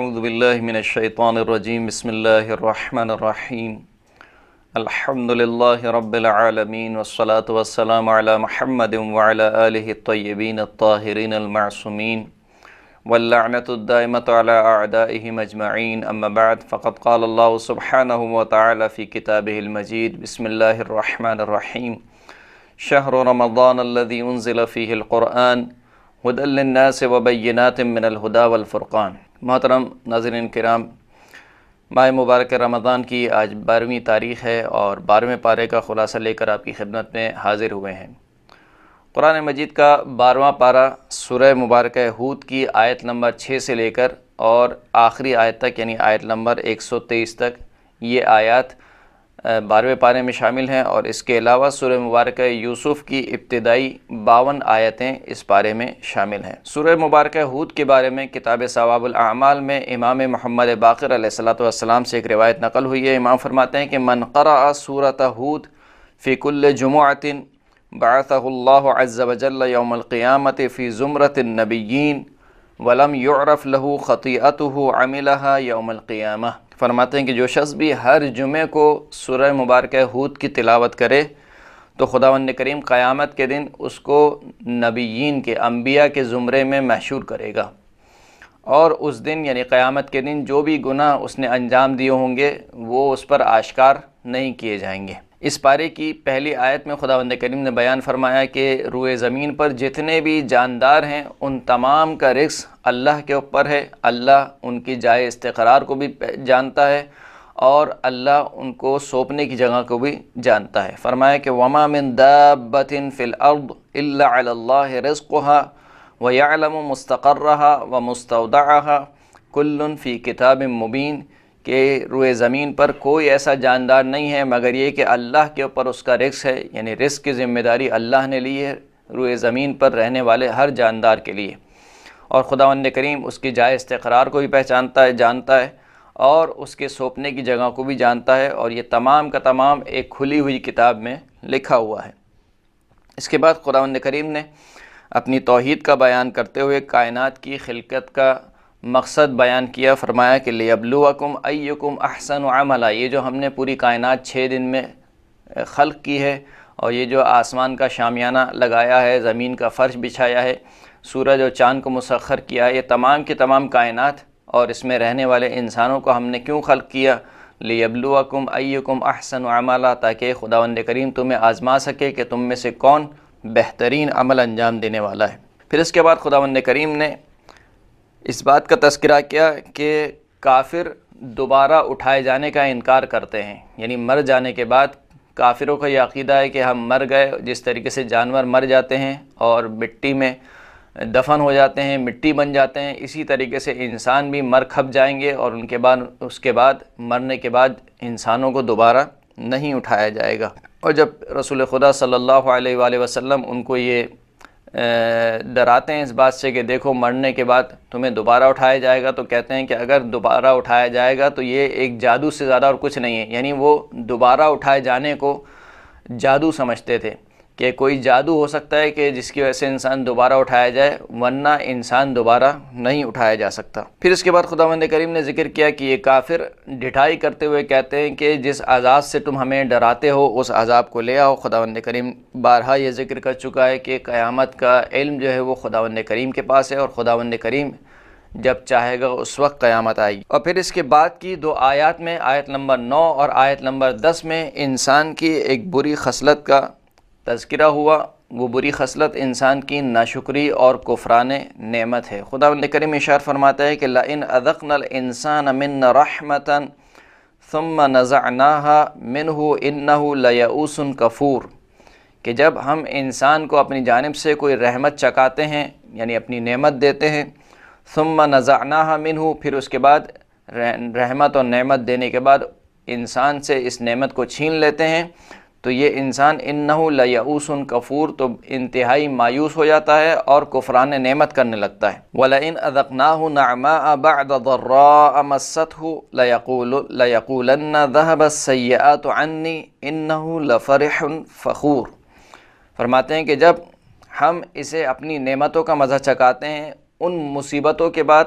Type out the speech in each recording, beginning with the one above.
اعوذ باللہ من الشیطان الرجیم بسم اللہ الرحمن الرحیم الحمد للہ رب العالمین والصلاة والسلام علی محمد وعلی آلہ الطیبین الطاہرین المعصومین واللعنۃ الدائمۃ علی اعدائہم اجمعین اما بعد فقد قال اللہ سبحانہ وتعالی فی کتابہ المجید بسم اللہ الرحمن الرحیم شہر رمضان الذی انزل فیہ القرآن ہدی للناس وبینات من الہدی والفرقان۔ محترم ناظرین کرام، ماہ مبارک رمضان کی آج 12ویں تاریخ ہے اور 12ویں پارے کا خلاصہ لے کر آپ کی خدمت میں حاضر ہوئے ہیں۔ قرآن مجید کا 12واں پارہ سورہ مبارکہ ہود کی آیت نمبر 6 سے لے کر اور آخری آیت تک یعنی آیت نمبر 123 تک یہ آیات 12ویں پارے میں شامل ہیں، اور اس کے علاوہ سورہ مبارکہ یوسف کی ابتدائی 52 آیتیں اس پارے میں شامل ہیں۔ سورہ مبارکہ ہود کے بارے میں کتاب ثواب الاعمال میں امام محمد باقر علیہ السلام سے ایک روایت نقل ہوئی ہے۔ امام فرماتے ہیں کہ من قرأ سورۃ ہود فی کل جمعۃ بعثہ اللہ عز وجل یوم القیامۃ فی زمرۃ النبیین ولم یعرف لہ خطیئتہ عملہا یوم القیامہ۔ فرماتے ہیں کہ جو شخص بھی ہر جمعے کو سورہ مبارکہ ہود کی تلاوت کرے تو خداوند کریم قیامت کے دن اس کو نبیین کے انبیاء کے زمرے میں محشور کرے گا، اور اس دن یعنی قیامت کے دن جو بھی گناہ اس نے انجام دیے ہوں گے وہ اس پر آشکار نہیں کیے جائیں گے۔ اس پارے کی پہلی آیت میں خداوند کریم نے بیان فرمایا کہ روئے زمین پر جتنے بھی جاندار ہیں ان تمام کا رزق اللہ کے اوپر ہے، اللہ ان کی جائے استقرار کو بھی جانتا ہے اور اللہ ان کو سونپنے کی جگہ کو بھی جانتا ہے۔ فرمایا کہ وَمَا مِن دَابَّةٍ فِي الْأَرْضِ إِلَّا عَلَى اللَّهِ رِزْقُهَا وَيَعْلَمُ مُسْتَقَرَّهَا وَمُسْتَوْدَعَهَا كُلٌّ فِي كِتَابٍ مُبِينٍ کہ روئے زمین پر کوئی ایسا جاندار نہیں ہے مگر یہ کہ اللہ کے اوپر اس کا رزق ہے، یعنی رزق کی ذمہ داری اللہ نے لی ہے روئے زمین پر رہنے والے ہر جاندار کے لیے، اور خداوند کریم اس کی جائے استقرار کو بھی پہچانتا ہے، جانتا ہے، اور اس کے سونپنے کی جگہ کو بھی جانتا ہے، اور یہ تمام کا تمام ایک کھلی ہوئی کتاب میں لکھا ہوا ہے۔ اس کے بعد خداوند کریم نے اپنی توحید کا بیان کرتے ہوئے کائنات کی خلقت کا مقصد بیان کیا۔ فرمایا کہ لِيَبْلُوَكُمْ أَيُّكُمْ أَحْسَنُ عَمَلًا، یہ جو ہم نے پوری کائنات 6 دن میں خلق کی ہے، اور یہ جو آسمان کا شامیانہ لگایا ہے، زمین کا فرش بچھایا ہے، سورج اور چاند کو مسخر کیا ہے، یہ تمام کی تمام کائنات اور اس میں رہنے والے انسانوں کو ہم نے کیوں خلق کیا؟ لِيَبْلُوَكُمْ أَيُّكُمْ أَحْسَنُ عَمَلًا، تاکہ خداوند کریم تمہیں آزما سکے کہ تم میں سے کون بہترین عمل انجام دینے والا ہے۔ پھر اس کے بعد خداوند کریم نے اس بات کا تذکرہ کیا کہ کافر دوبارہ اٹھائے جانے کا انکار کرتے ہیں، یعنی مر جانے کے بعد کافروں کا یہ عقیدہ ہے کہ ہم مر گئے، جس طریقے سے جانور مر جاتے ہیں اور مٹی میں دفن ہو جاتے ہیں، مٹی بن جاتے ہیں، اسی طریقے سے انسان بھی مر کھپ جائیں گے، اور اس کے بعد مرنے کے بعد انسانوں کو دوبارہ نہیں اٹھایا جائے گا۔ اور جب رسول خدا صلی اللہ علیہ وآلہ وسلم ان کو یہ ڈراتے ہیں اس بات سے کہ دیکھو مرنے کے بعد تمہیں دوبارہ اٹھایا جائے گا، تو کہتے ہیں کہ اگر دوبارہ اٹھایا جائے گا تو یہ ایک جادو سے زیادہ اور کچھ نہیں ہے، یعنی وہ دوبارہ اٹھائے جانے کو جادو سمجھتے تھے کہ کوئی جادو ہو سکتا ہے کہ جس کی وجہ سے انسان دوبارہ اٹھایا جائے، ورنہ انسان دوبارہ نہیں اٹھایا جا سکتا۔ پھر اس کے بعد خداوند کریم نے ذکر کیا کہ یہ کافر ڈھٹائی کرتے ہوئے کہتے ہیں کہ جس عذاب سے تم ہمیں ڈراتے ہو اس عذاب کو لے آؤ۔ خداوند کریم بارہا یہ ذکر کر چکا ہے کہ قیامت کا علم جو ہے وہ خداوند کریم کے پاس ہے، اور خداوند کریم جب چاہے گا اس وقت قیامت آئے گی۔ اور پھر اس کے بعد کی 2 آیات میں آیت نمبر 9 اور آیت نمبر 10 میں انسان کی ایک بری خصلت کا تذکرہ ہوا۔ وہ بری خصلت انسان کی ناشکری اور کفران نعمت ہے۔ خداوند کریم ارشاد فرماتا ہے کہ لَإِنْ أَذَقْنَا الْإِنسَانَ مِنَّا رَحْمَةً ثُمَّ نَزَعْنَاهَا مِنْهُ إِنَّهُ لَيَئُوسٌ كَفُورٌ کہ جب ہم انسان کو اپنی جانب سے کوئی رحمت چکاتے ہیں یعنی اپنی نعمت دیتے ہیں، ثُمَّ نَزَعْنَاهَا مِنْهُ پھر اس کے بعد رحمت اور نعمت دینے کے بعد انسان سے اس نعمت کو چھین لیتے ہیں، تو یہ انسان انہو لیئوس کفور تو انتہائی مایوس ہو جاتا ہے اور کفران نعمت کرنے لگتا ہے۔ وَلَئِنْ أَذَقْنَاهُ نَعْمَاءَ بَعْدَ ضَرَّاءَ مَسَّتْهُ لَيَقُولَنَّ ذَهَبَ السَّيِّئَاتُ عَنِّي إِنَّهُ لَفَرِحٌ فَخُورٌ۔ فرماتے ہیں کہ جب ہم اسے اپنی نعمتوں کا مزہ چکاتے ہیں، ان مصیبتوں کے بعد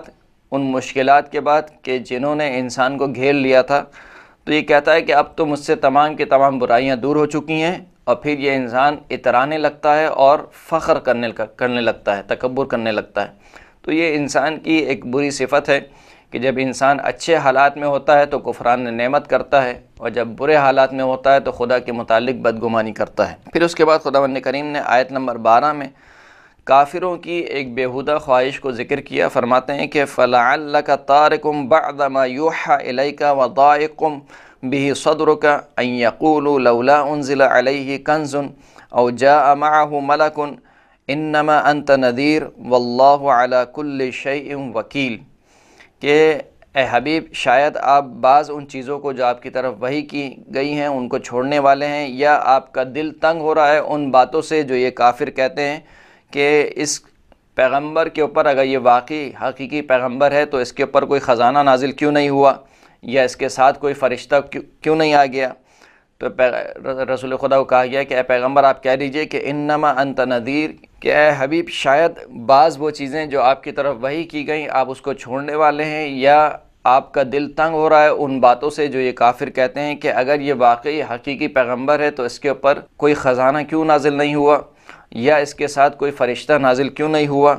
ان مشکلات کے بعد کہ جنہوں نے انسان کو گھیر لیا تھا، تو یہ کہتا ہے کہ اب تو مجھ سے تمام کی تمام برائیاں دور ہو چکی ہیں، اور پھر یہ انسان اترانے لگتا ہے اور فخر کرنے لگتا ہے، تکبر کرنے لگتا ہے۔ تو یہ انسان کی ایک بری صفت ہے کہ جب انسان اچھے حالات میں ہوتا ہے تو کفران نعمت کرتا ہے، اور جب برے حالات میں ہوتا ہے تو خدا کے متعلق بدگمانی کرتا ہے۔ پھر اس کے بعد خداوند کریم نے آیت نمبر 12 میں کافروں کی ایک بیہودہ خواہش کو ذکر کیا۔ فرماتے ہیں کہ فَلَعَلَّكَ تَارِكٌ بَعْدَ مَا يُوحَىٰ إِلَيْكَ وَضَائِقٌ بِهِ صَدْرُكَ أَن يَقُولُوا لَوْلَا أُنزِلَ عَلَيْهِ كَنزٌ أَوْ جَاءَ مَعَهُ مَلَكٌ إِنَّمَا أَنتَ نَذِيرٌ وَاللَّهُ عَلَىٰ كُلِّ شَيْءٍ وَكِيلٌ، کہ اے حبیب شاید آپ بعض ان چیزوں کو جو آپ کی طرف وحی کی گئی ہیں ان کو چھوڑنے والے ہیں، یا آپ کا دل تنگ ہو رہا ہے ان باتوں سے جو یہ کافر کہتے ہیں کہ اس پیغمبر کے اوپر اگر یہ واقعی حقیقی پیغمبر ہے تو اس کے اوپر کوئی خزانہ نازل کیوں نہیں ہوا، یا اس کے ساتھ کوئی فرشتہ کیوں نہیں آ گیا۔ تو رسول خدا کو کہا گیا کہ اے پیغمبر آپ کہہ دیجئے کہ انما انت نذیر، کہ اے حبیب شاید بعض وہ چیزیں جو آپ کی طرف وحی کی گئیں آپ اس کو چھوڑنے والے ہیں، یا آپ کا دل تنگ ہو رہا ہے ان باتوں سے جو یہ کافر کہتے ہیں کہ اگر یہ واقعی حقیقی پیغمبر ہے تو اس کے اوپر کوئی خزانہ کیوں نازل نہیں ہوا، یا اس کے ساتھ کوئی فرشتہ نازل کیوں نہیں ہوا۔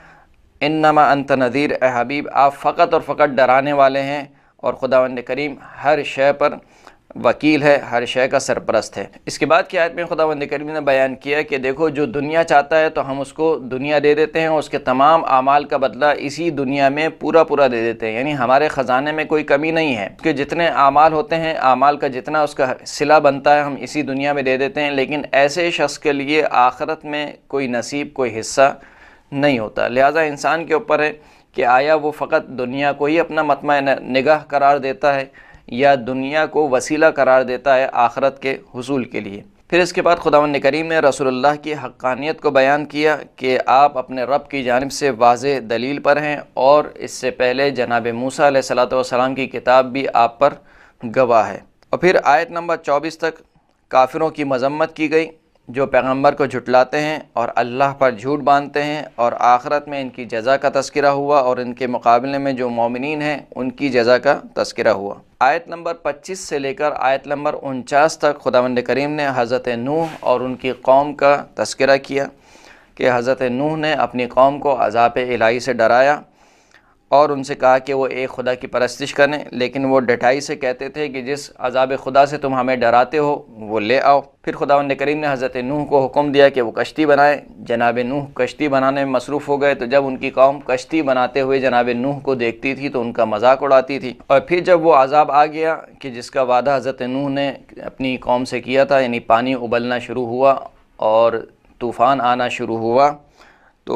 انما انت نذیر، اے حبیب آپ فقط اور فقط ڈرانے والے ہیں، اور خداوند کریم ہر شے پر وکیل ہے، ہر شے کا سرپرست ہے۔ اس کے بعد کی آیت میں خداوند کریم نے بیان کیا کہ دیکھو جو دنیا چاہتا ہے تو ہم اس کو دنیا دے دیتے ہیں، اس کے تمام اعمال کا بدلہ اسی دنیا میں پورا دے دیتے ہیں، یعنی ہمارے خزانے میں کوئی کمی نہیں ہے کہ جتنے اعمال ہوتے ہیں اعمال کا جتنا اس کا صلہ بنتا ہے ہم اسی دنیا میں دے دیتے ہیں، لیکن ایسے شخص کے لیے آخرت میں کوئی نصیب کوئی حصہ نہیں ہوتا۔ لہٰذا انسان کے اوپر ہے کہ آیا وہ فقط دنیا کو ہی اپنا مطمع نگاہ قرار دیتا ہے یا دنیا کو وسیلہ قرار دیتا ہے آخرت کے حصول کے لیے۔ پھر اس کے بعد خداوند کریم نے رسول اللہ کی حقانیت کو بیان کیا کہ آپ اپنے رب کی جانب سے واضح دلیل پر ہیں، اور اس سے پہلے جناب موسیٰ علیہ السلام کی کتاب بھی آپ پر گواہ ہے۔ اور پھر آیت نمبر 24 تک کافروں کی مذمت کی گئی جو پیغمبر کو جھٹلاتے ہیں اور اللہ پر جھوٹ باندھتے ہیں، اور آخرت میں ان کی جزا کا تذکرہ ہوا، اور ان کے مقابلے میں جو مومنین ہیں ان کی جزا کا تذکرہ ہوا۔ آیت نمبر 25 سے لے کر آیت نمبر 49 تک خداوند کریم نے حضرت نوح اور ان کی قوم کا تذکرہ کیا کہ حضرت نوح نے اپنی قوم کو عذاب الہی سے ڈرایا اور ان سے کہا کہ وہ ایک خدا کی پرستش کریں، لیکن وہ ڈٹائی سے کہتے تھے کہ جس عذاب خدا سے تم ہمیں ڈراتے ہو وہ لے آؤ۔ پھر خداوند کریم نے حضرت نوح کو حکم دیا کہ وہ کشتی بنائے۔ جناب نوح کشتی بنانے میں مصروف ہو گئے، تو جب ان کی قوم کشتی بناتے ہوئے جناب نوح کو دیکھتی تھی تو ان کا مذاق اڑاتی تھی، اور پھر جب وہ عذاب آ گیا کہ جس کا وعدہ حضرت نوح نے اپنی قوم سے کیا تھا، یعنی پانی ابلنا شروع ہوا اور طوفان آنا شروع ہوا، تو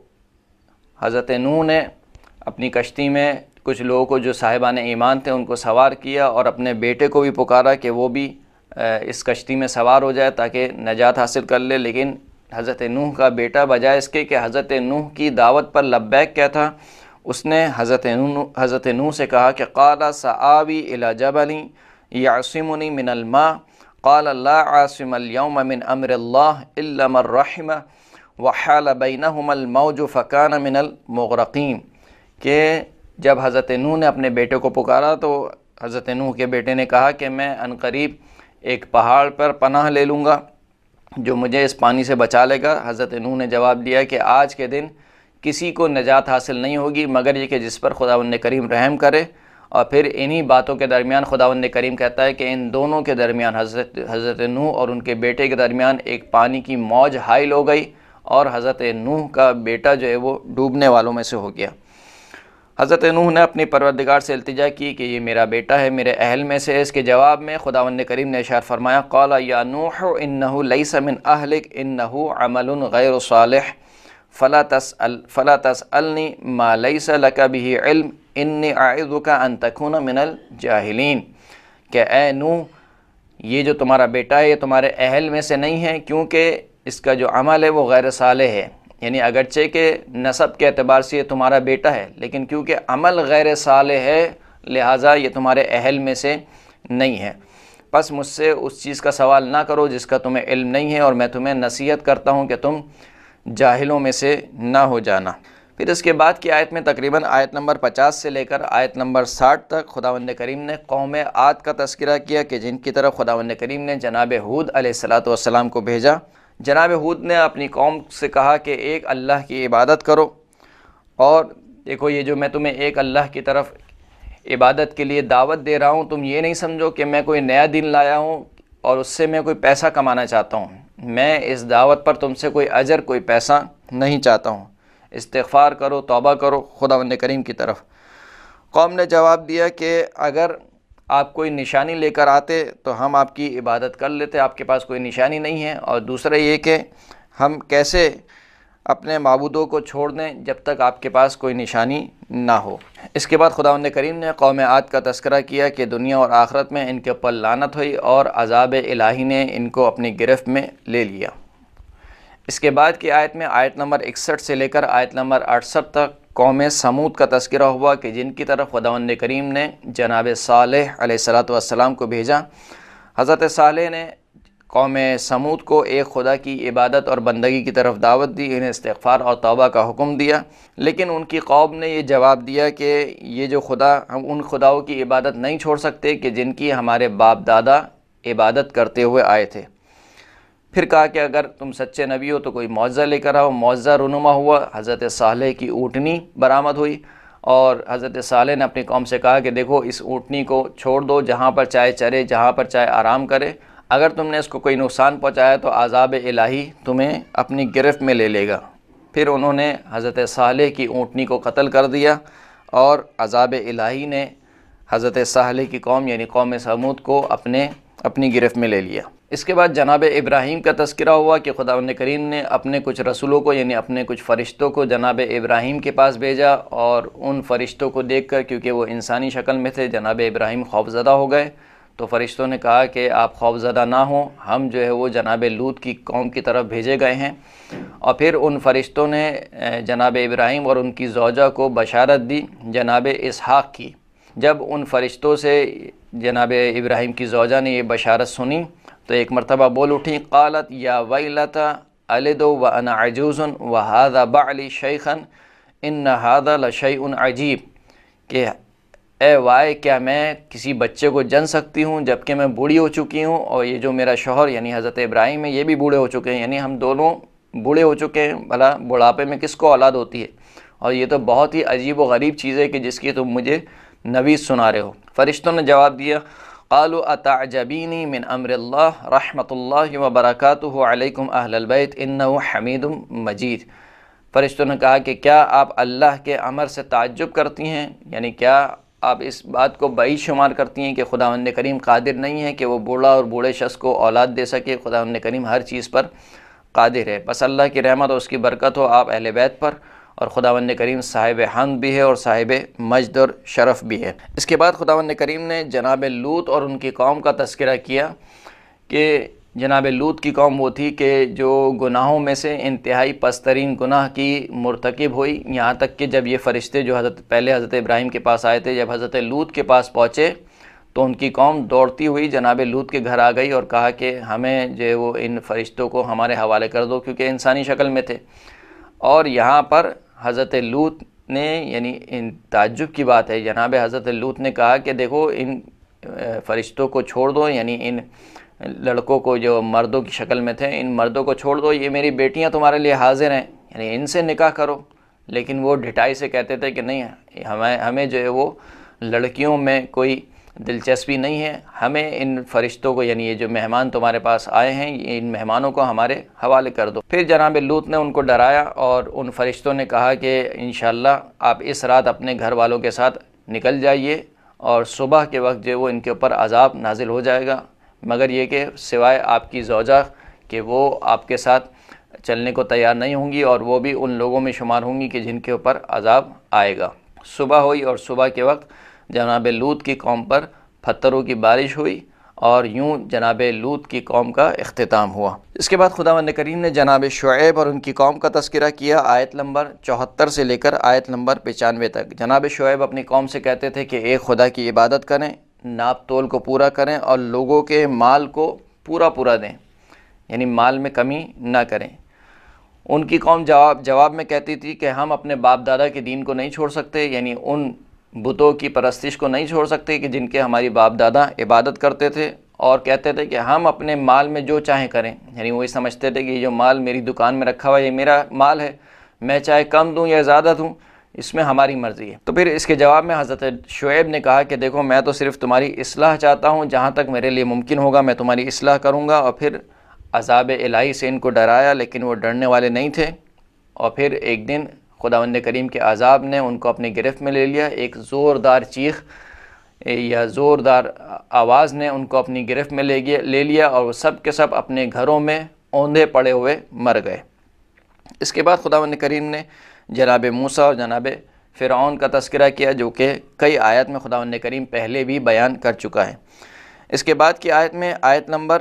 حضرت نوح نے اپنی کشتی میں کچھ لوگوں کو جو صاحبان ایمان تھے ان کو سوار کیا، اور اپنے بیٹے کو بھی پکارا کہ وہ بھی اس کشتی میں سوار ہو جائے تاکہ نجات حاصل کر لے۔ لیکن حضرت نوح کا بیٹا بجائے اس کے کہ حضرت نوح کی دعوت پر لبیک کیا تھا، اس نے حضرت نوح سے کہا کہ قال سآوی الی جبل یعصمنی من الماء قال لا عاصم اليوم من امر اللہ الا من رحم وحال بینہما الموج فکان من المغرقین، کہ جب حضرت نوح نے اپنے بیٹے کو پکارا تو حضرت نوح کے بیٹے نے کہا کہ میں عنقریب ایک پہاڑ پر پناہ لے لوں گا جو مجھے اس پانی سے بچا لے گا۔ حضرت نوح نے جواب دیا کہ آج کے دن کسی کو نجات حاصل نہیں ہوگی مگر یہ کہ جس پر خداوند کریم رحم کرے۔ اور پھر انہی باتوں کے درمیان خداوند کریم کہتا ہے کہ ان دونوں کے درمیان حضرت نوح اور ان کے بیٹے کے درمیان ایک پانی کی موج حائل ہو گئی، اور حضرت نوح کا بیٹا جو ہے وہ ڈوبنے والوں میں سے ہو گیا۔ حضرت نوح نے اپنی پروردگار سے التجا کی کہ یہ میرا بیٹا ہے، میرے اہل میں سے ہے۔ اس کے جواب میں خداوند کریم نے ارشاد فرمایا قال یا نوح انہ لیس من اہلک انہ عمل غیر صالح فلا تسألنی ما لیس لک بہ علم انی اعظک ان تکون من الجاہلین، کہ اے نوح یہ جو تمہارا بیٹا ہے یہ تمہارے اہل میں سے نہیں ہے، کیونکہ اس کا جو عمل ہے وہ غیر صالح ہے، یعنی اگرچہ کہ نسب کے اعتبار سے یہ تمہارا بیٹا ہے لیکن کیونکہ عمل غیر صالح ہے لہٰذا یہ تمہارے اہل میں سے نہیں ہے۔ پس مجھ سے اس چیز کا سوال نہ کرو جس کا تمہیں علم نہیں ہے، اور میں تمہیں نصیحت کرتا ہوں کہ تم جاہلوں میں سے نہ ہو جانا۔ پھر اس کے بعد کی آیت میں تقریباً آیت نمبر 50 سے لے کر آیت نمبر 60 تک خداوند کریم نے قوم عاد کا تذکرہ کیا کہ جن کی طرف خداوند کریم نے جناب ہود علیہ السلام کو بھیجا۔ جناب ہود نے اپنی قوم سے کہا کہ ایک اللہ کی عبادت کرو، اور دیکھو یہ جو میں تمہیں ایک اللہ کی طرف عبادت کے لیے دعوت دے رہا ہوں، تم یہ نہیں سمجھو کہ میں کوئی نیا دین لایا ہوں اور اس سے میں کوئی پیسہ کمانا چاہتا ہوں۔ میں اس دعوت پر تم سے کوئی اجر، کوئی پیسہ نہیں چاہتا ہوں۔ استغفار کرو، توبہ کرو خداوند کریم کی طرف۔ قوم نے جواب دیا کہ اگر آپ کوئی نشانی لے کر آتے تو ہم آپ کی عبادت کر لیتے، آپ کے پاس کوئی نشانی نہیں ہے، اور دوسرا یہ کہ ہم کیسے اپنے معبودوں کو چھوڑ دیں جب تک آپ کے پاس کوئی نشانی نہ ہو۔ اس کے بعد خداوند کریم نے قوم عاد کا تذکرہ کیا کہ دنیا اور آخرت میں ان کے اوپر لعنت ہوئی اور عذاب الہی نے ان کو اپنی گرفت میں لے لیا۔ اس کے بعد کی آیت میں آیت نمبر 61 سے لے کر آیت نمبر 68 تک قوم سمود کا تذکرہ ہوا کہ جن کی طرف خداوند کریم نے جناب صالح علیہ السلام کو بھیجا۔ حضرت صالح نے قوم سمود کو ایک خدا کی عبادت اور بندگی کی طرف دعوت دی، انہیں استغفار اور توبہ کا حکم دیا، لیکن ان کی قوم نے یہ جواب دیا کہ یہ جو خدا، ہم ان خداؤں کی عبادت نہیں چھوڑ سکتے کہ جن کی ہمارے باپ دادا عبادت کرتے ہوئے آئے تھے۔ پھر کہا کہ اگر تم سچے نبی ہو تو کوئی معجزہ لے کر آؤ۔ معجزہ رونما ہوا، حضرت صالح کی اونٹنی برآمد ہوئی، اور حضرت صالح نے اپنی قوم سے کہا کہ دیکھو اس اونٹنی کو چھوڑ دو، جہاں پر چاہے چرے، جہاں پر چاہے آرام کرے، اگر تم نے اس کو کوئی نقصان پہنچایا تو عذاب الہی تمہیں اپنی گرفت میں لے لے گا۔ پھر انہوں نے حضرت صالح کی اونٹنی کو قتل کر دیا، اور عذاب الہی نے حضرت صالح کی قوم یعنی قوم سمود کو اپنی گرفت میں لے لیا۔ اس کے بعد جناب ابراہیم کا تذکرہ ہوا کہ خداوند کریم نے اپنے کچھ رسولوں کو یعنی اپنے کچھ فرشتوں کو جناب ابراہیم کے پاس بھیجا، اور ان فرشتوں کو دیکھ کر کیونکہ وہ انسانی شکل میں تھے جناب ابراہیم خوفزدہ ہو گئے، تو فرشتوں نے کہا کہ آپ خوفزدہ نہ ہوں، ہم جو ہے وہ جناب لوط کی قوم کی طرف بھیجے گئے ہیں۔ اور پھر ان فرشتوں نے جناب ابراہیم اور ان کی زوجہ کو بشارت دی جناب اسحاق کی۔ جب ان فرشتوں سے جناب ابراہیم کی زوجہ نے یہ بشارت سنی تو ایک مرتبہ بول اٹھی، قالت یا ویلتا الد وانا عجوز وهذا بعلی شیخا ان هذا لشیء عجیب، کہ اے وائے کیا میں کسی بچے کو جن سکتی ہوں جبکہ میں بوڑھی ہو چکی ہوں، اور یہ جو میرا شوہر یعنی حضرت ابراہیم ہے یہ بھی بوڑھے ہو چکے ہیں، یعنی ہم دونوں بوڑھے ہو چکے ہیں، بھلا بڑھاپے میں کس کو اولاد ہوتی ہے، اور یہ تو بہت ہی عجیب و غریب چیز ہے کہ جس کی تم مجھے نوید سنا رہے ہو۔ فرشتوں نے جواب دیا، قالوا اتعجبینی من امر اللہ رحمۃ اللہ وبرکاتہ علیکم اہل البیت انہ حمید مجید۔ فرشتوں نے کہا کہ کیا آپ اللہ کے امر سے تعجب کرتی ہیں، یعنی کیا آپ اس بات کو بعید شمار کرتی ہیں کہ خداوند کریم قادر نہیں ہے کہ وہ بوڑھا اور بوڑھے شخص کو اولاد دے سکے؟ خداوند کریم ہر چیز پر قادر ہے، بس اللہ کی رحمت اور اس کی برکت ہو آپ اہل بیت پر، اور خداوند کریم صاحب حمد بھی ہے اور صاحب مجد اور شرف بھی ہے۔ اس کے بعد خداوند کریم نے جناب لوط اور ان کی قوم کا تذکرہ کیا کہ جناب لوط کی قوم وہ تھی کہ جو گناہوں میں سے انتہائی پسترین گناہ کی مرتکب ہوئی، یہاں تک کہ جب یہ فرشتے جو پہلے حضرت ابراہیم کے پاس آئے تھے، جب حضرت لوط کے پاس پہنچے تو ان کی قوم دوڑتی ہوئی جناب لوط کے گھر آ گئی اور کہا کہ ہمیں جو ہے وہ ان فرشتوں کو ہمارے حوالے کر دو، کیونکہ انسانی شکل میں تھے۔ اور یہاں پر حضرت لوط نے یعنی ان تعجب کی بات ہے، جناب حضرت لوط نے کہا کہ دیکھو ان فرشتوں کو چھوڑ دو، یعنی ان لڑکوں کو جو مردوں کی شکل میں تھے، ان مردوں کو چھوڑ دو، یہ میری بیٹیاں تمہارے لیے حاضر ہیں، یعنی ان سے نکاح کرو۔ لیکن وہ ڈھٹائی سے کہتے تھے کہ نہیں، ہمیں جو ہے وہ لڑکیوں میں کوئی دلچسپی نہیں ہے، ہمیں ان فرشتوں کو یعنی یہ جو مہمان تمہارے پاس آئے ہیں ان مہمانوں کو ہمارے حوالے کر دو۔ پھر جناب لوط نے ان کو ڈرایا اور ان فرشتوں نے کہا کہ انشاءاللہ آپ اس رات اپنے گھر والوں کے ساتھ نکل جائیے، اور صبح کے وقت جو وہ ان کے اوپر عذاب نازل ہو جائے گا، مگر یہ کہ سوائے آپ کی زوجہ کہ وہ آپ کے ساتھ چلنے کو تیار نہیں ہوں گی، اور وہ بھی ان لوگوں میں شمار ہوں گی کہ جن کے اوپر عذاب آئے گا۔ صبح ہوئی اور صبح کے وقت جناب لوط کی قوم پر پتھروں کی بارش ہوئی، اور یوں جناب لوط کی قوم کا اختتام ہوا۔ اس کے بعد خداوند کریم نے جناب شعیب اور ان کی قوم کا تذکرہ کیا آیت نمبر 74 سے لے کر آیت نمبر 95 تک۔ جناب شعیب اپنی قوم سے کہتے تھے کہ ایک خدا کی عبادت کریں، ناپ تول کو پورا کریں، اور لوگوں کے مال کو پورا دیں، یعنی مال میں کمی نہ کریں۔ ان کی قوم جواب میں کہتی تھی کہ ہم اپنے باپ دادا کے دین کو نہیں چھوڑ سکتے، یعنی ان بتوں کی پرستش کو نہیں چھوڑ سکتے کہ جن کے ہماری باپ دادا عبادت کرتے تھے، اور کہتے تھے کہ ہم اپنے مال میں جو چاہیں کریں، یعنی وہی سمجھتے تھے کہ یہ جو مال میری دکان میں رکھا ہوا ہے یہ میرا مال ہے، میں چاہے کم دوں یا زیادہ دوں، اس میں ہماری مرضی ہے۔ تو پھر اس کے جواب میں حضرت شعیب نے کہا کہ دیکھو میں تو صرف تمہاری اصلاح چاہتا ہوں، جہاں تک میرے لیے ممکن ہوگا میں تمہاری اصلاح کروں گا۔ اور پھر عذاب الہی سے ان کو ڈرایا، لیکن وہ ڈرنے والے نہیں تھے، اور پھر ایک دن خداوند کریم کے عذاب نے ان کو اپنی گرفت میں لے لیا، ایک زوردار چیخ یا زوردار آواز نے ان کو اپنی گرفت میں لے لیا، اور وہ سب کے سب اپنے گھروں میں اوندھے پڑے ہوئے مر گئے۔ اس کے بعد خداوند کریم نے جناب موسیٰ اور جناب فرعون کا تذکرہ کیا، جو کہ کئی آیت میں خداوند کریم پہلے بھی بیان کر چکا ہے۔ اس کے بعد کی آیت میں آیت نمبر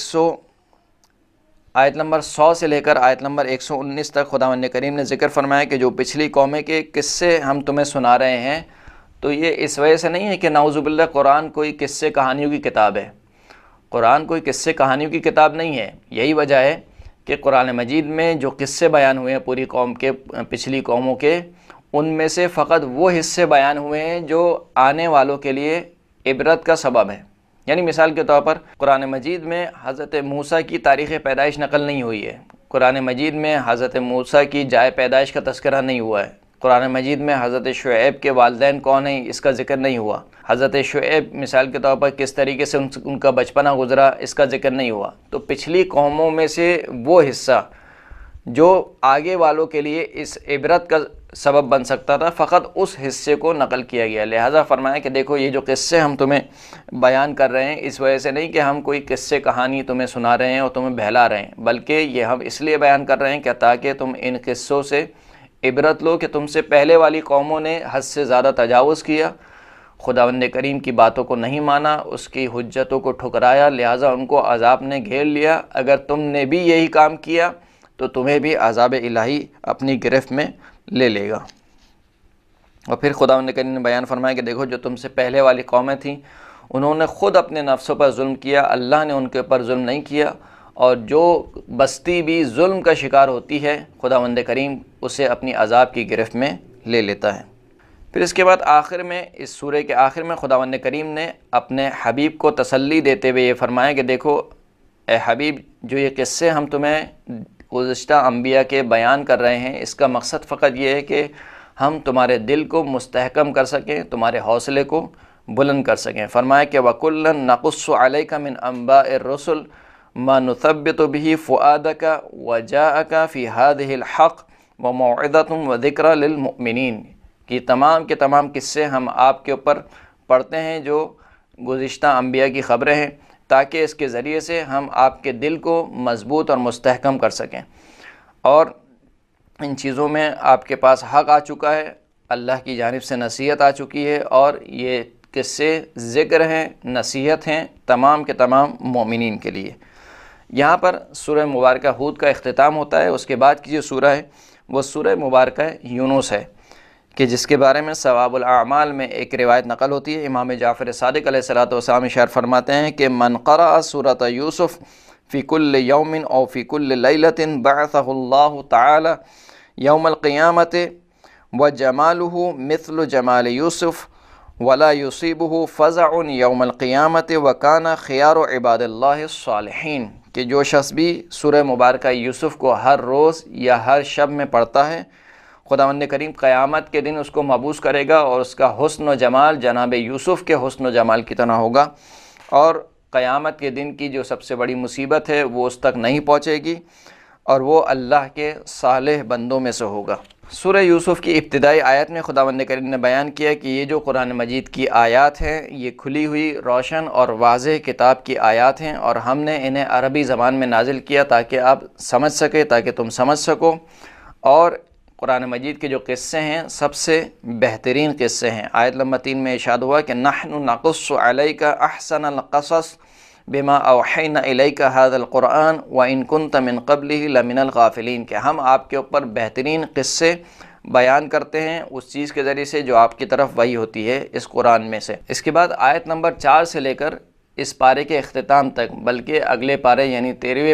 100 سے لے کر آیت نمبر 119 تک خداوند کریم نے ذکر فرمایا کہ جو پچھلی قومیں کے قصے ہم تمہیں سنا رہے ہیں، تو یہ اس وجہ سے نہیں ہے کہ نعوذ باللہ قرآن کوئی قصے کہانیوں کی کتاب ہے۔ قرآن کوئی قصے کہانیوں کی کتاب نہیں ہے، یہی وجہ ہے کہ قرآن مجید میں جو قصے بیان ہوئے ہیں پوری قوم کے، پچھلی قوموں کے، ان میں سے فقط وہ حصے بیان ہوئے ہیں جو آنے والوں کے لیے عبرت کا سبب ہے۔ یعنی مثال کے طور پر قرآن مجید میں حضرت موسیٰ کی تاریخ پیدائش نقل نہیں ہوئی ہے، قرآن مجید میں حضرت موسیٰ کی جائے پیدائش کا تذکرہ نہیں ہوا ہے، قرآن مجید میں حضرت شعیب کے والدین کون ہیں اس کا ذکر نہیں ہوا، حضرت شعیب مثال کے طور پر کس طریقے سے ان کا بچپنا گزرا اس کا ذکر نہیں ہوا۔ تو پچھلی قوموں میں سے وہ حصہ جو آگے والوں کے لیے اس عبرت کا سبب بن سکتا تھا، فقط اس حصے کو نقل کیا گیا۔ لہٰذا فرمایا کہ دیکھو یہ جو قصے ہم تمہیں بیان کر رہے ہیں، اس وجہ سے نہیں کہ ہم کوئی قصے کہانی تمہیں سنا رہے ہیں اور تمہیں بہلا رہے ہیں، بلکہ یہ ہم اس لیے بیان کر رہے ہیں کہ تاکہ تم ان قصوں سے عبرت لو کہ تم سے پہلے والی قوموں نے حد سے زیادہ تجاوز کیا، خداوند کریم کی باتوں کو نہیں مانا، اس کی حجتوں کو ٹھکرایا، لہٰذا ان کو عذاب نے گھیر لیا۔ اگر تم نے بھی یہی کام کیا تو تمہیں بھی عذاب الہی اپنی گرفت میں لے لے گا۔ اور پھر خداوند کریم نے بیان فرمایا کہ دیکھو جو تم سے پہلے والی قومیں تھیں انہوں نے خود اپنے نفسوں پر ظلم کیا، اللہ نے ان کے اوپر ظلم نہیں کیا، اور جو بستی بھی ظلم کا شکار ہوتی ہے خداوند کریم اسے اپنی عذاب کی گرفت میں لے لیتا ہے۔ پھر اس کے بعد آخر میں، اس سورہ کے آخر میں خداوند کریم نے اپنے حبیب کو تسلی دیتے ہوئے یہ فرمایا کہ دیکھو اے حبیب، جو یہ قصے ہم تمہیں گزشتہ انبیاء کے بیان کر رہے ہیں، اس کا مقصد فقط یہ ہے کہ ہم تمہارے دل کو مستحکم کر سکیں، تمہارے حوصلے کو بلند کر سکیں۔ فرمایا کہ وَكُلًّا نَقُصُّ عَلَيْكَ مِنْ أَنْبَاءِ الرُّسُلِ مَا نُثَبِّتُ بِهِ فُؤَادَكَ وَجَاءَكَ فِي هَذِهِ الْحَقِّ وَمَوْعِظَةٌ وَذِكْرَى لِلْمُؤْمِنِينَ، کہ تمام کے تمام قصے ہم آپ کے اوپر پڑھتے ہیں جو گزشتہ انبیاء کی خبریں ہیں، تاکہ اس کے ذریعے سے ہم آپ کے دل کو مضبوط اور مستحکم کر سکیں۔ اور ان چیزوں میں آپ کے پاس حق آ چکا ہے، اللہ کی جانب سے نصیحت آ چکی ہے، اور یہ قصے ذکر ہیں، نصیحت ہیں تمام کے تمام مومنین کے لیے۔ یہاں پر سورہ مبارکہ ہود کا اختتام ہوتا ہے۔ اس کے بعد کی جو سورہ ہے وہ سورہ مبارکہ یونس ہے، کہ جس کے بارے میں ثواب الاعمال میں ایک روایت نقل ہوتی ہے۔ امام جعفر صادق علیہ الصلوۃ والسلام ارشاد فرماتے ہیں کہ من قرأ سورۃ یوسف فی کل یوم او فی کل لیلۃ بعثہ اللہ تعالی یوم القیامۃ وجمالہ مثل جمال یوسف ولا یصیبہ فزع یوم القیامۃ وکان خیار عباد اللہ الصالحین، کہ جو شخص بھی سورہ مبارکہ یوسف کو ہر روز یا ہر شب میں پڑھتا ہے، خداوند کریم قیامت کے دن اس کو مبعوث کرے گا، اور اس کا حسن و جمال جناب یوسف کے حسن و جمال کی طرح ہوگا، اور قیامت کے دن کی جو سب سے بڑی مصیبت ہے وہ اس تک نہیں پہنچے گی، اور وہ اللہ کے صالح بندوں میں سے ہوگا۔ سورہ یوسف کی ابتدائی آیت میں خداوند کریم نے بیان کیا کہ یہ جو قرآن مجید کی آیات ہیں یہ کھلی ہوئی روشن اور واضح کتاب کی آیات ہیں، اور ہم نے انہیں عربی زبان میں نازل کیا تاکہ آپ سمجھ سکیں، تاکہ تم سمجھ سکو، اور قرآن مجید کے جو قصے ہیں سب سے بہترین قصے ہیں۔ آیت نمبر 3 میں ارشاد ہوا کہ نحن نقص علیک احسن القصص بما اوحینا الیک ھذا القرآن وان کنت من قبلہ لمن الغافلین، کہ ہم آپ کے اوپر بہترین قصے بیان کرتے ہیں اس چیز کے ذریعے سے جو آپ کی طرف وحی ہوتی ہے اس قرآن میں سے۔ اس کے بعد آیت نمبر 4 سے لے کر اس پارے کے اختتام تک، بلکہ اگلے پارے یعنی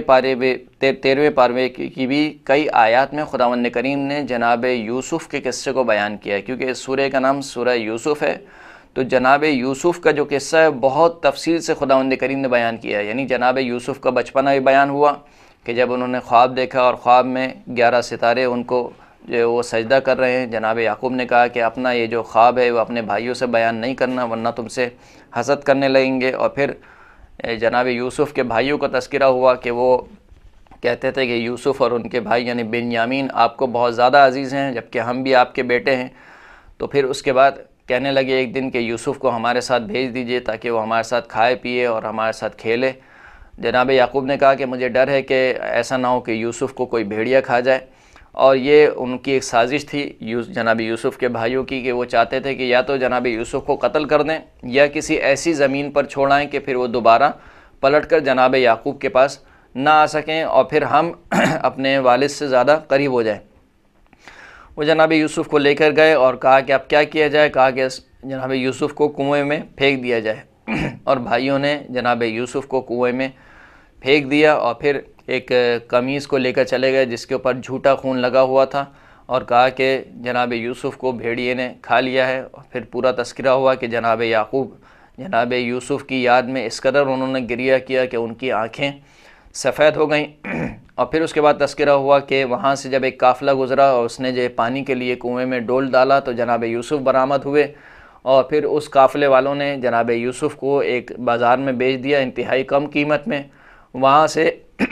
13ویں پارے کی بھی کئی آیات میں خداوند کریم نے جناب یوسف کے قصے کو بیان کیا ہے، کیونکہ اس سورہ کا نام سورہ یوسف ہے۔ تو جناب یوسف کا جو قصہ ہے بہت تفصیل سے خداوند کریم نے بیان کیا ہے، یعنی جناب یوسف کا بچپنا بھی بیان ہوا کہ جب انہوں نے خواب دیکھا اور خواب میں 11 ستارے ان کو جو وہ سجدہ کر رہے ہیں، جناب یعقوب نے کہا کہ اپنا یہ جو خواب ہے وہ اپنے بھائیوں سے بیان نہیں کرنا ورنہ تم سے حسد کرنے لگیں گے۔ اور پھر جناب یوسف کے بھائیوں کا تذکرہ ہوا کہ وہ کہتے تھے کہ یوسف اور ان کے بھائی یعنی بنیامین آپ کو بہت زیادہ عزیز ہیں جبکہ ہم بھی آپ کے بیٹے ہیں۔ تو پھر اس کے بعد کہنے لگے ایک دن کہ یوسف کو ہمارے ساتھ بھیج دیجئے تاکہ وہ ہمارے ساتھ کھائے پیے اور ہمارے ساتھ کھیلے۔ جناب یعقوب نے کہا کہ مجھے ڈر ہے کہ ایسا نہ ہو کہ یوسف کو کوئی بھیڑیا کھا جائے، اور یہ ان کی ایک سازش تھی جناب یوسف کے بھائیوں کی کہ وہ چاہتے تھے کہ یا تو جناب یوسف کو قتل کر دیں یا کسی ایسی زمین پر چھوڑائیں کہ پھر وہ دوبارہ پلٹ کر جناب یعقوب کے پاس نہ آ سکیں اور پھر ہم اپنے والد سے زیادہ قریب ہو جائیں۔ وہ جناب یوسف کو لے کر گئے اور کہا کہ اب کیا کیا جائے، کہا کہ جناب یوسف کو کنویں میں پھینک دیا جائے، اور بھائیوں نے جناب یوسف کو کنویں میں پھینک دیا اور پھر ایک قمیص کو لے کر چلے گئے جس کے اوپر جھوٹا خون لگا ہوا تھا، اور کہا کہ جناب یوسف کو بھیڑیے نے کھا لیا ہے۔ اور پھر پورا تذکرہ ہوا کہ جناب یعقوب جناب یوسف کی یاد میں اس قدر انہوں نے گریہ کیا کہ ان کی آنکھیں سفید ہو گئیں۔ اور پھر اس کے بعد تذکرہ ہوا کہ وہاں سے جب ایک قافلہ گزرا اور اس نے جو پانی کے لیے کنویں میں ڈول ڈالا تو جناب یوسف برآمد ہوئے، اور پھر اس قافلے والوں نے جناب یوسف کو ایک بازار میں بیچ دیا انتہائی کم قیمت میں۔ وہاں سے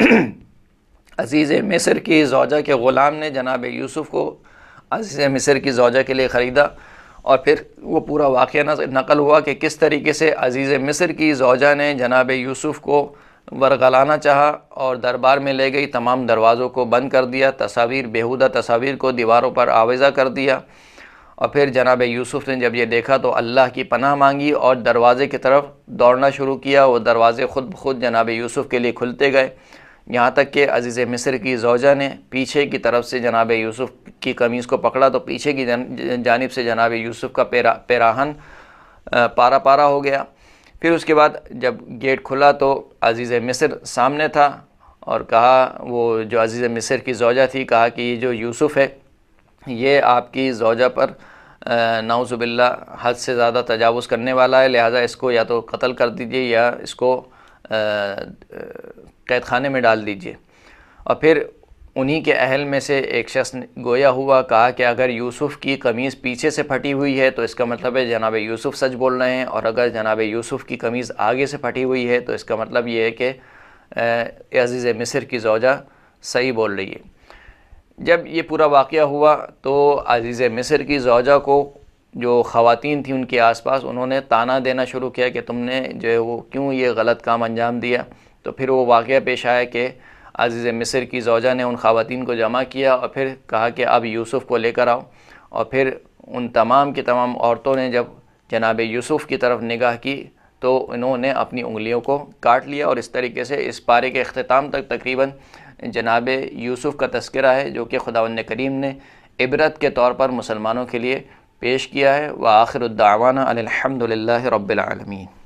عزیز مصر کی زوجہ کے غلام نے جناب یوسف کو عزیز مصر کی زوجہ کے لیے خریدا، اور پھر وہ پورا واقعہ نقل ہوا کہ کس طریقے سے عزیز مصر کی زوجہ نے جناب یوسف کو ورغلانا چاہا اور دربار میں لے گئی، تمام دروازوں کو بند کر دیا، تصاویر بیہودہ تصاویر کو دیواروں پر آویزہ کر دیا، اور پھر جناب یوسف نے جب یہ دیکھا تو اللہ کی پناہ مانگی اور دروازے کی طرف دوڑنا شروع کیا۔ وہ دروازے خود بخود جناب یوسف کے لیے کھلتے گئے، یہاں تک کہ عزیز مصر کی زوجہ نے پیچھے کی طرف سے جناب یوسف کی قمیص کو پکڑا تو پیچھے کی جانب سے جناب یوسف کا پیراہن پارا پارا ہو گیا۔ پھر اس کے بعد جب گیٹ کھلا تو عزیز مصر سامنے تھا، اور کہا وہ جو عزیز مصر کی زوجہ تھی، کہا کہ یہ جو یوسف ہے یہ آپ کی زوجہ پر نعوذ باللہ حد سے زیادہ تجاوز کرنے والا ہے، لہٰذا اس کو یا تو قتل کر دیجئے یا اس کو قید خانے میں ڈال دیجئے۔ اور پھر انہی کے اہل میں سے ایک شخص گویا ہوا، کہا کہ اگر یوسف کی قمیص پیچھے سے پھٹی ہوئی ہے تو اس کا مطلب ہے جناب یوسف سچ بول رہے ہیں، اور اگر جناب یوسف کی قمیص آگے سے پھٹی ہوئی ہے تو اس کا مطلب یہ ہے کہ عزیز مصر کی زوجہ صحیح بول رہی ہے۔ جب یہ پورا واقعہ ہوا تو عزیز مصر کی زوجہ کو جو خواتین تھیں ان کے آس پاس انہوں نے طعنہ دینا شروع کیا کہ تم نے جو ہے وہ کیوں یہ غلط کام انجام دیا۔ تو پھر وہ واقعہ پیش آیا کہ عزیز مصر کی زوجہ نے ان خواتین کو جمع کیا اور پھر کہا کہ اب یوسف کو لے کر آؤ، اور پھر ان تمام کی تمام عورتوں نے جب جناب یوسف کی طرف نگاہ کی تو انہوں نے اپنی انگلیوں کو کاٹ لیا، اور اس طریقے سے اس پارے کے اختتام تک تقریباً جناب یوسف کا تذکرہ ہے جو کہ خداوند کریم نے عبرت کے طور پر مسلمانوں کے لیے پیش کیا ہے۔ وآخر الدعوانا ان الحمد للہ رب العالمین۔